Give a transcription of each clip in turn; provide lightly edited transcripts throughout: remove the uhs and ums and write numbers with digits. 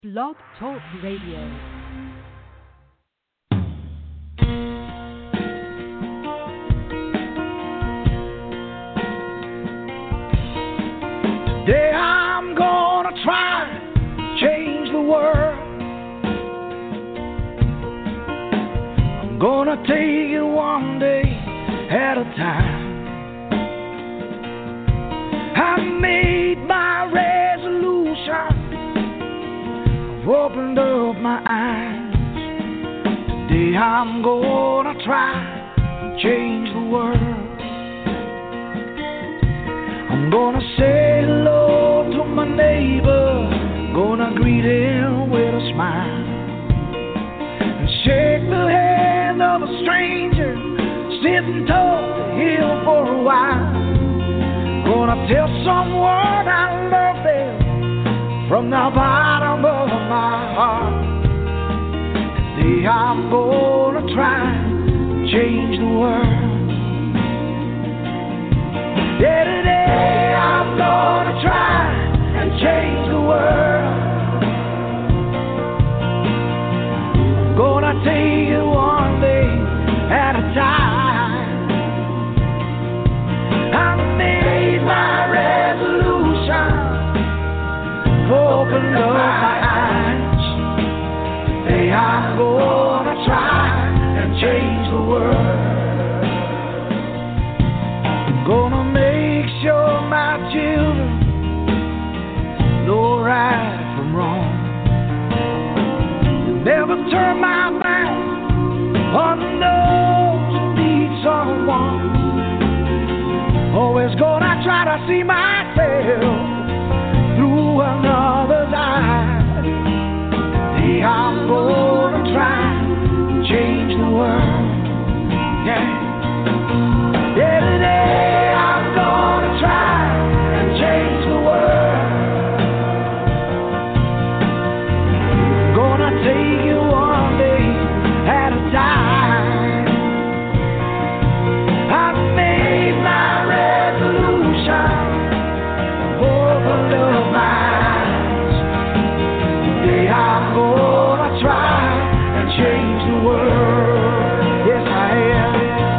Blog Talk Radio. Today I'm gonna try to change the world. I'm gonna take it one day at a time. I made my resolution. I've opened up my eyes. Today I'm gonna try to change the world. I'm gonna say hello to my neighbor, gonna greet him with a smile, and shake the hand of a stranger, sit and talk to him for a while. Gonna tell someone I love them from the bottom of my heart. Today I'm gonna try to change the world. Yeah, today I'm gonna try and change the world. Gonna take it one day at a time. I made my resolution, opened up my eyes. Today I'm gonna try and change the world. Gonna make sure my children know right from wrong. Never turn my back on those who need someone. Always gonna try to see myself through another's eyes. Today I'm gonna try to change the world. Yeah. Yeah, today I'm gonna try and change the world. Gonna take it one day at a time. I made my resolution, opened up my eyes. Today I'm gonna try and change the world. Yes, I am.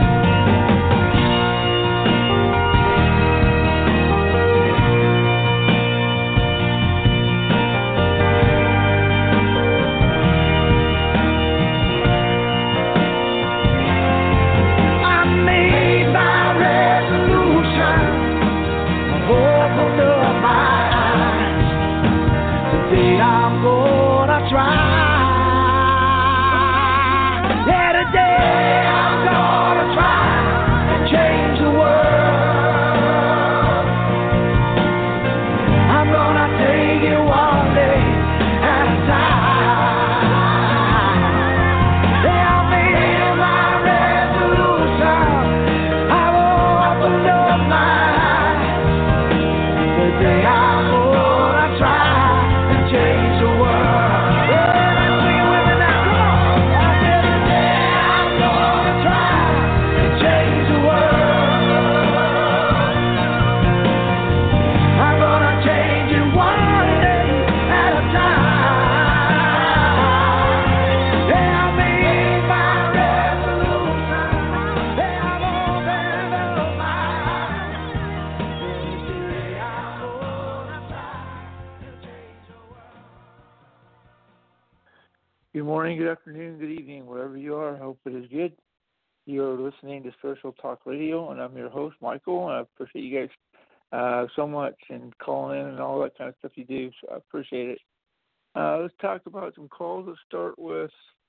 Good morning, good afternoon, good evening, wherever you are. I hope it is good. You're listening to Social Talk Radio, and I'm your host, Michael. And I appreciate you guys so much and calling in and all that kind of stuff you do. So I appreciate it. Let's talk about some calls. Let's start with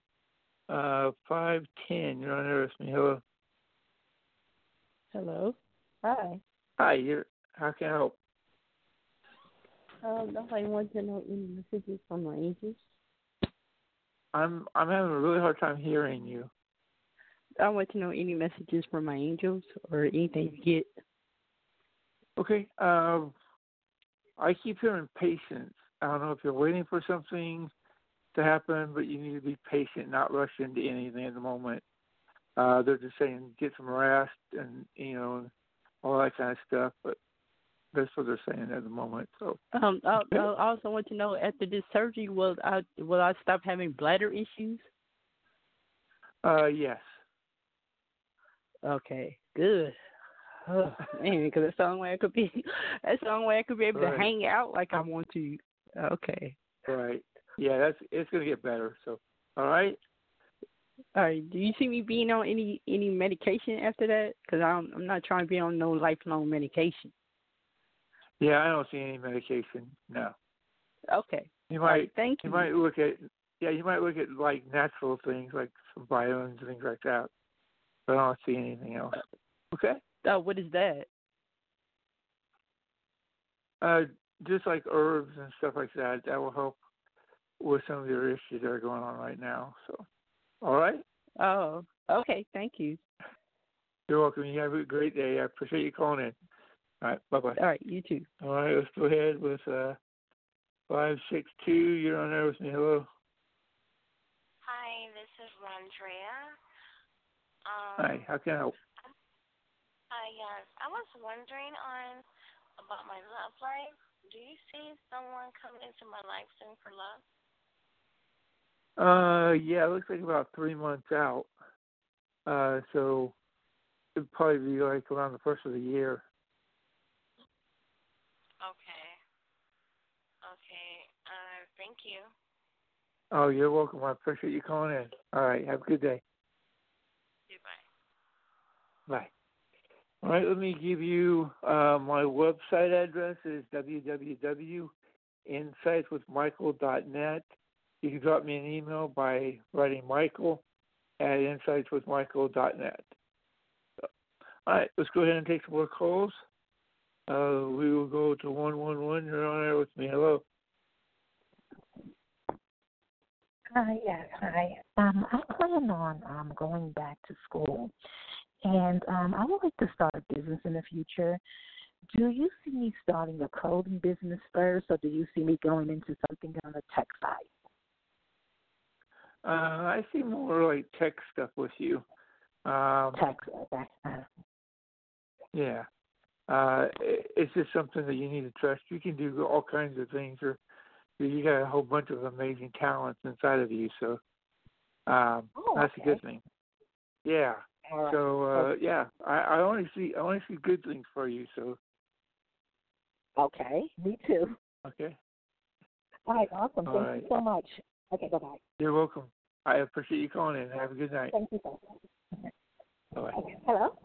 510. You're on air with me. Hello. Hello. Hi. Hi. How can I help? I want to know any messages from my angels. I'm having a really hard time hearing you. I want to know any messages from my angels or anything you get. Okay. I keep hearing patience. I don't know if you're waiting for something to happen, but you need to be patient, not rush into anything at the moment. They're just saying get some rest and, all that kind of stuff. But That's what they're saying at the moment. So. I also want to know, after this surgery, will I stop having bladder issues? Yes. Okay, good. Oh man, because that's the only way I could be. That's the only way I could be able to hang out like I want to. Okay. Right. Yeah, it's gonna get better. So, all right. All right. Do you see me being on any medication after that? Because I'm not trying to be on no lifelong medication. Yeah, I don't see any medication. No. Okay. You might. Thank you. You might look at. Yeah, you might look at like natural things like some vitamins and things like that. But I don't see anything else. Okay. What is that? Just like herbs and stuff like that. That will help with some of your issues that are going on right now. So, all right. Oh, okay. Thank you. You're welcome. You have a great day. I appreciate you calling in. All right. Bye-bye. All right. You too. All right. Let's go ahead with 562. You're on there with me. Hello. Hi, this is Rondrea. Hi. How can I help? Hi, yes. I was wondering about my love life. Do you see someone coming into my life soon for love? Yeah, it looks like about 3 months out. So it'd probably be like around the first of the year. Okay. Thank you. Oh, you're welcome. I appreciate you calling in. All right. Have a good day. Bye. Bye. All right. Let me give you my website address is www.insightswithmichael.net. You can drop me an email by writing Michael@insightswithmichael.net. So, all right. Let's go ahead and take some more calls. We will go to 111. You're on there with me. Hello. Hi, yes, hi. I plan on going back to school, and I would like to start a business in the future. Do you see me starting a clothing business first, or do you see me going into something on the tech side? I see more like tech stuff with you. Tech, okay. Yeah. It's just something that you need to trust. You can do all kinds of things, or you got a whole bunch of amazing talents inside of you. So that's a good thing. Yeah. All right. So yeah, I only see good things for you. So. Okay. Me too. Okay. All right. Awesome. All Thank right. you so much. Okay. Bye-bye. You're welcome. I appreciate you calling in. Have a good night. Thank you so much. Bye. Okay. Hello.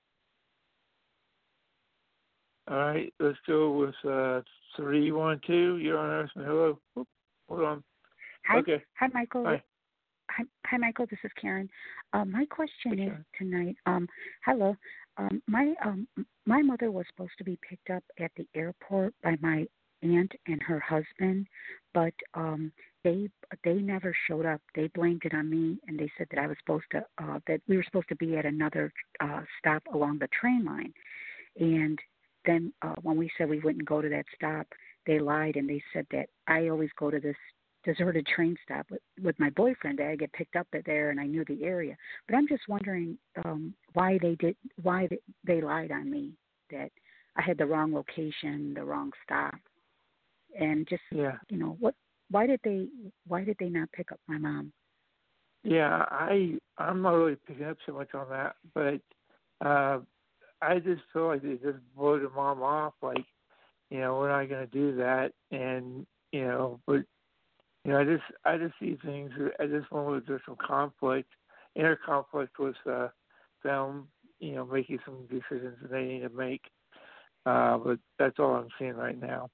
All right, let's go with 312. You're on Earth. Hello. Oop, hold on. Hi. Okay. Hi, Michael. Hi. Hi, Michael. This is Karen. My question is Karen. tonight. Hello. My mother was supposed to be picked up at the airport by my aunt and her husband, but they never showed up. They blamed it on me, and they said that I was supposed to that we were supposed to be at another stop along the train line, and then when we said we wouldn't go to that stop, they lied and they said that I always go to this deserted train stop with my boyfriend. I get picked up at there, and I knew the area. But I'm just wondering why they lied on me, that I had the wrong location, the wrong stop, and just why did they not pick up my mom? Yeah, I'm not really picking up so much on that, but I just feel like they just blew the mom off, like, we're not going to do that, and but I just see things at this moment. There's some inner conflict with them, making some decisions that they need to make. But that's all I'm seeing right now.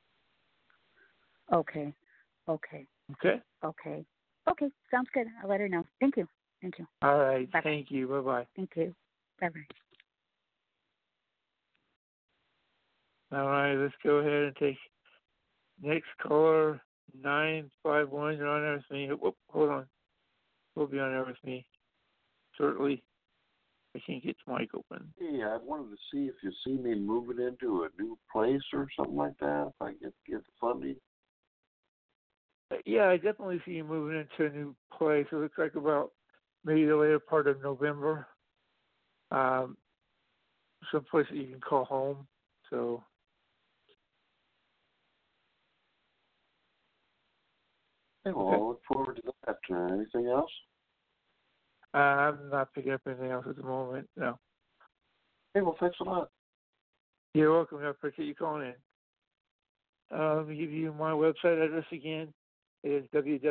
Okay. Okay. Okay. Sounds good. I'll let her know. Thank you. All right. Bye-bye. Thank you. Bye-bye. Thank you. Bye-bye. All right. Let's go ahead and take next caller, 951. You're on there with me. Whoop, hold on. We'll be on there with me shortly. I can't get the mic open. Hey, I wanted to see if you see me moving into a new place or something like that, if I get the funding. Yeah, I definitely see you moving into a new place. It looks like about maybe the later part of November. Some place that you can call home. So Hey, well, Okay. I look forward to that. Anything else? I'm not picking up anything else at the moment. No. Hey, well, thanks a lot. You're welcome. I appreciate you calling in. Let me give you my website address again. It is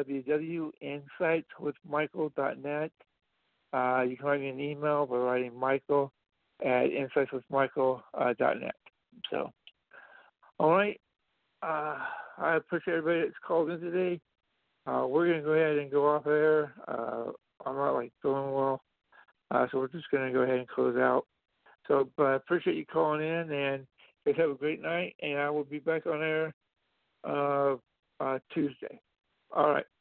www.insightswithmichael.net. You can write me an email by writing Michael at insightswithmichael.net. So, all right. I appreciate everybody that's called in today. We're going to go ahead and go off air. I'm not feeling well, so we're just going to go ahead and close out. So, but I appreciate you calling in, and guys have a great night. And I will be back on air Tuesday. All right.